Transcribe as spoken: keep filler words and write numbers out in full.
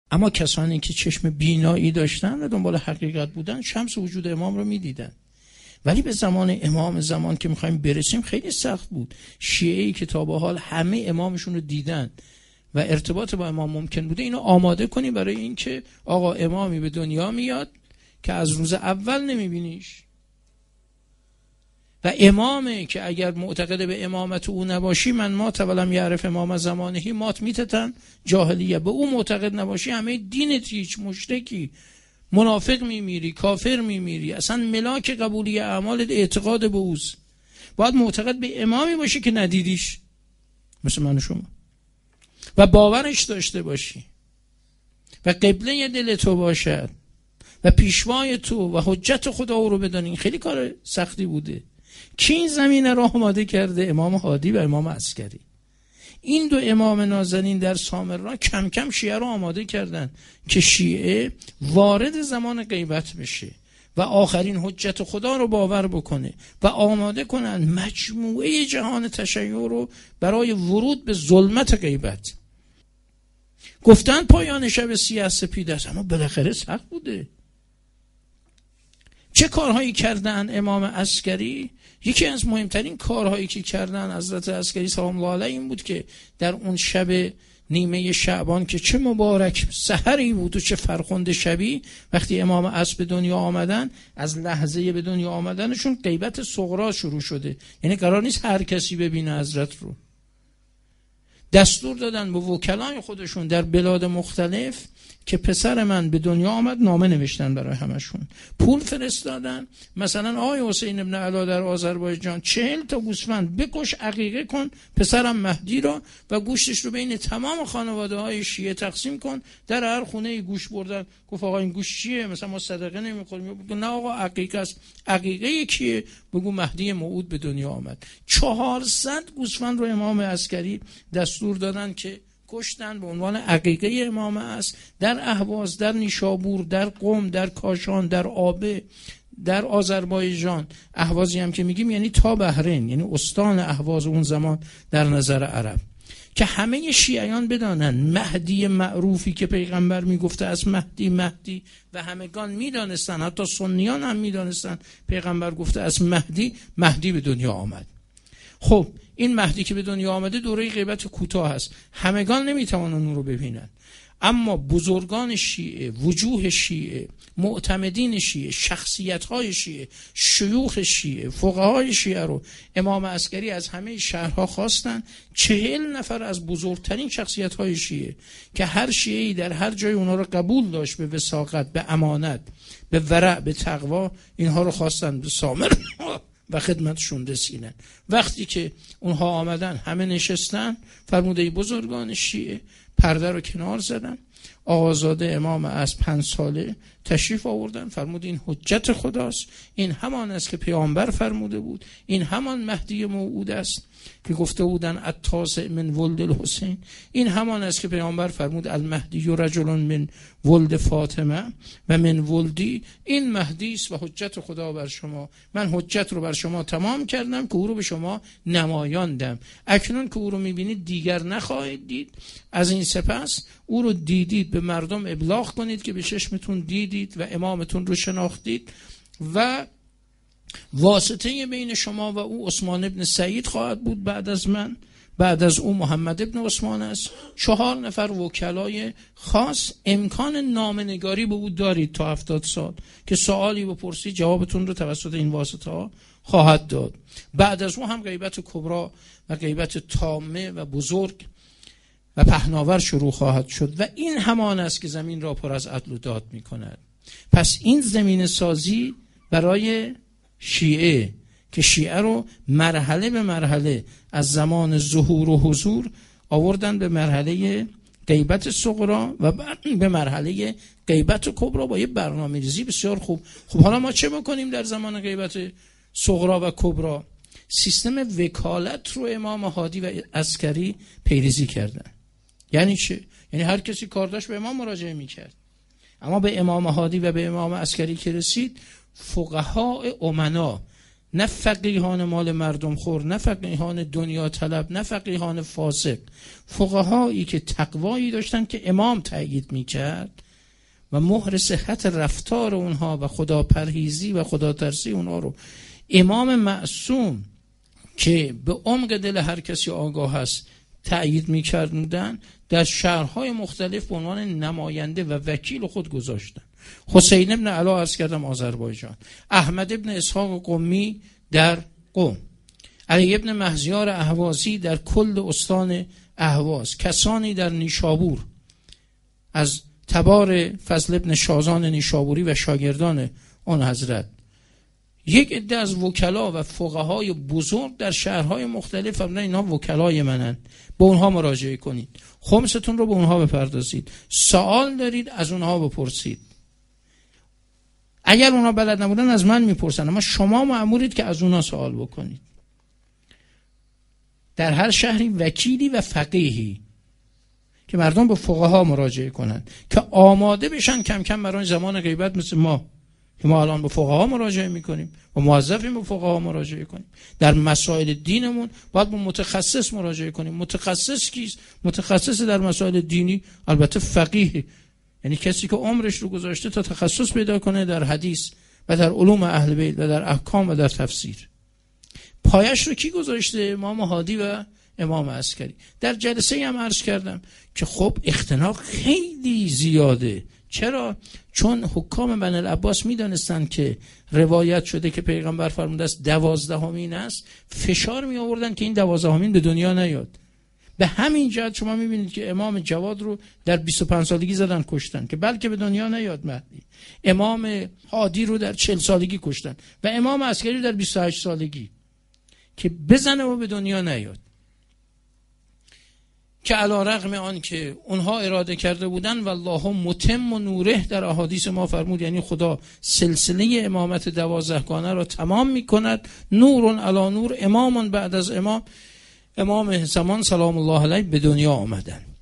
اما کسانی که چشم بینایی داشتن و دنبال حقیقت بودن شمس وجود امام رو میدیدن. ولی به زمان امام، زمان که میخوایم برسیم، خیلی سخت بود. شیعه‌ای که تا به حال همه امامشون رو دیدن و ارتباط با امام ممکن بوده، اینو آماده کنی برای اینکه آقا امامی به دنیا میاد که از روز اول نمیبینیش و امامه که اگر معتقد به امامت او نباشی، من ما ولم یعرف امام زمانهی مات میتتن جاهلیه، به او معتقد نباشی همه دینت هیچ، مشرکی، منافق میمیری، کافر میمیری، اصلا ملاک قبولی اعمال اعتقاد به اوست. باید معتقد به امامی باشی که ندیدیش، مثل من و شما، و باورش داشته باشی و قبله دل تو باشد و پیشوای تو و حجت خدا رو بدانی. خیلی کار سختی بوده. کی این زمینه را آماده کرده؟ امام هادی و امام عسکری. این دو امام نازنین در سامرا کم کم شیعه رو آماده کردن که شیعه وارد زمان غیبت بشه و آخرین حجت خدا رو باور بکنه و آماده کنن مجموعه جهان تشیع رو برای ورود به ظلمت غیبت. گفتن پایان شب سیاه سپید است، اما بالاخره سخت بوده. چه کارهایی کردن امام عسکری؟ یکی از مهمترین کارهایی که کردن حضرت عسکری سلام الله علیه این بود که در اون شب نیمه شعبان که چه مبارک سحری بود و چه فرخنده شبی، وقتی امام عصر به دنیا آمدن، از لحظه به دنیا آمدنشون غیبت صغرا شروع شده. یعنی قرار نیست هر کسی ببینه حضرت رو. دستور دادن به وکلای خودشون در بلاد مختلف که پسر من به دنیا آمد، نامه نوشتن برای همشون، پول فرستادن. مثلا آقای حسین ابن علا در آذربایجان چهل تا گوسفند بکش، عقیقه کن پسرم مهدی را و گوشتش رو بین تمام خانواده های شیعه تقسیم کن. در هر خونه گوشت بردن. گفت آقا این گوشت چیه؟ مثلا ما صدقه نمیخوریم. بگو نه آقا عقیقه است. عقیقه کیه؟ بگو مهدی موعود به دنیا آمد. چهارصد گوسفند رو امام عسکری دستور دادن که کشتن به عنوان عقیقه امام است. در اهواز، در نیشابور، در قم، در کاشان، در آبه، در آذربایجان. اهوازی هم که میگیم یعنی تا بحرین، یعنی استان اهواز اون زمان در نظر عرب، که همه شیعیان بدانن مهدی معروفی که پیغمبر میگفته از مهدی مهدی و همگان میدانستن، حتی سنیان هم میدانستن پیغمبر گفته از مهدی مهدی به دنیا آمد. خب این مهدی که به دنیا آمده دوره غیبت کوتاه است، همگان نمیتوانن اون رو ببینن، اما بزرگان شیعه، وجوه شیعه، معتمدین شیعه، شخصیت‌های شیعه، شیوخ شیعه، فقهای شیعه رو امام عسکری از همه شهرها خواستن. چهل نفر از بزرگترین شخصیت‌های شیعه که هر شیعه‌ای در هر جای اونها رو قبول داشت به وثاقت، به امانت، به ورع، به تقوا، اینها رو خواستن به سامر و خدمتشون رسیدن. وقتی که اونها آمدن همه نشستن، فرموده بزرگان شیعه پرده رو کنار زدن. آقازاده امام از پنج ساله تشریف آوردن، فرمود این حجت خداست، این همان است که پیامبر فرموده بود، این همان مهدی موعود است که گفته بودن التاسع من ولد الحسین، این همان است که پیامبر فرمود المهدی رجل من ولد فاطمه و من ولدی. این مهدی است و حجت خدا بر شما. من حجت رو بر شما تمام کردم که او رو به شما نمایاندم. اکنون که او رو میبینید دیگر نخواهید دید. از این سپس او رو دیدید به مردم ابلاغ کنید که به چشمتون دیدید و امامتون رو شناختید و واسطه بین شما و او عثمان ابن سعید خواهد بود. بعد از من، بعد از او محمد ابن عثمان است. چهار نفر وکلای خاص. امکان نامنگاری به او دارید تا هفتاد سال که سوالی بپرسید جوابتون رو توسط این واسطه ها خواهد داد. بعد از او هم غیبت کبرا و غیبت تامه و بزرگ و پهناور شروع خواهد شد و این همان است که زمین را پر از عدل و داد می کند. پس این زمین سازی برای شیعه که شیعه رو مرحله به مرحله از زمان ظهور و حضور آوردن به مرحله غیبت صغرا و بعد به مرحله غیبت کبرا با یه برنامه‌ریزی بسیار خوب. خب حالا ما چه بکنیم در زمان غیبت صغرا و کبرا؟ سیستم وکالت رو امام هادی و عسکری پیریزی کردن. یعنی چه؟ یعنی هر کسی کار داشت به امام مراجعه میکرد، اما به امام هادی و به امام عسکری که رسید، فقها امنا نه فقیهان مال مردم خور، نه فقیهان دنیا طلب، نه فقیهان فاسق. فقهایی که تقوایی داشتن که امام تأیید میکرد و مهر صحت رفتار اونها و خدا پرهیزی و خدا ترسی اونها رو امام معصوم که به عمق دل هر کسی آگاه هست تأیید میکردن، در شهرهای مختلف به عنوان نماینده و وکیل خود گذاشتن. حسین ابن علا عرض کردم آذربایجان، احمد ابن اسحاق قمی در قم، علی ابن مهزیار اهوازی در کل استان اهواز، کسانی در نیشابور از تبار فضل ابن شازان نیشابوری و شاگردان آن حضرت، یک عده از وکلا و فقهای بزرگ در شهرهای مختلف فرمودن اینها وکلای منن، به اونها مراجعه کنید، خمستون رو به اونها بپردازید، سوال دارید از اونها بپرسید، اگر اونها بلد نبودن از من میپرسن، اما شما مأمورید که از اونها سوال بکنید. در هر شهری وکیلی و فقیهی که مردم به فقها مراجعه کنند که آماده بشن کم کم برای زمان غیبت، مثل ما که ما الان به فقها مراجعه میکنیم و موظفیم به فقها مراجعه کنیم. در مسائل دینمون باید به متخصص مراجعه کنیم. متخصص کیست؟ متخصص در مسائل دینی البته فقیه، یعنی کسی که عمرش رو گذاشته تا تخصص پیدا کنه در حدیث و در علوم اهل بیت و در احکام و در تفسیر. پایش رو کی گذاشته؟ امام هادی و امام عسکری. در جلسه هم عرض کردم که خب اختلاف خیلی زیاده. چرا؟ چون حکام بنی العباس میدانستند که روایت شده که پیغمبر فرموده است دوازدهمین است، فشار می آوردن که این دوازدهمین به دنیا نیاد. به همین جهت شما میبینید که امام جواد رو در بیست و پنج سالگی زدن کشتن که بلکه به دنیا نیاد مهدی. امام هادی رو در چهل سالگی کشتن و امام عسکری رو در بیست و هشت سالگی که بزنه و به دنیا نیاد. که علی رغم آن که اونها اراده کرده بودن والله متم و نوره در احادیث ما فرمود، یعنی خدا سلسله امامت دوازدهگانه را تمام میکند. نور علی نور، امام بعد از امام، امام زمان سلام الله علیه به دنیا آمدن.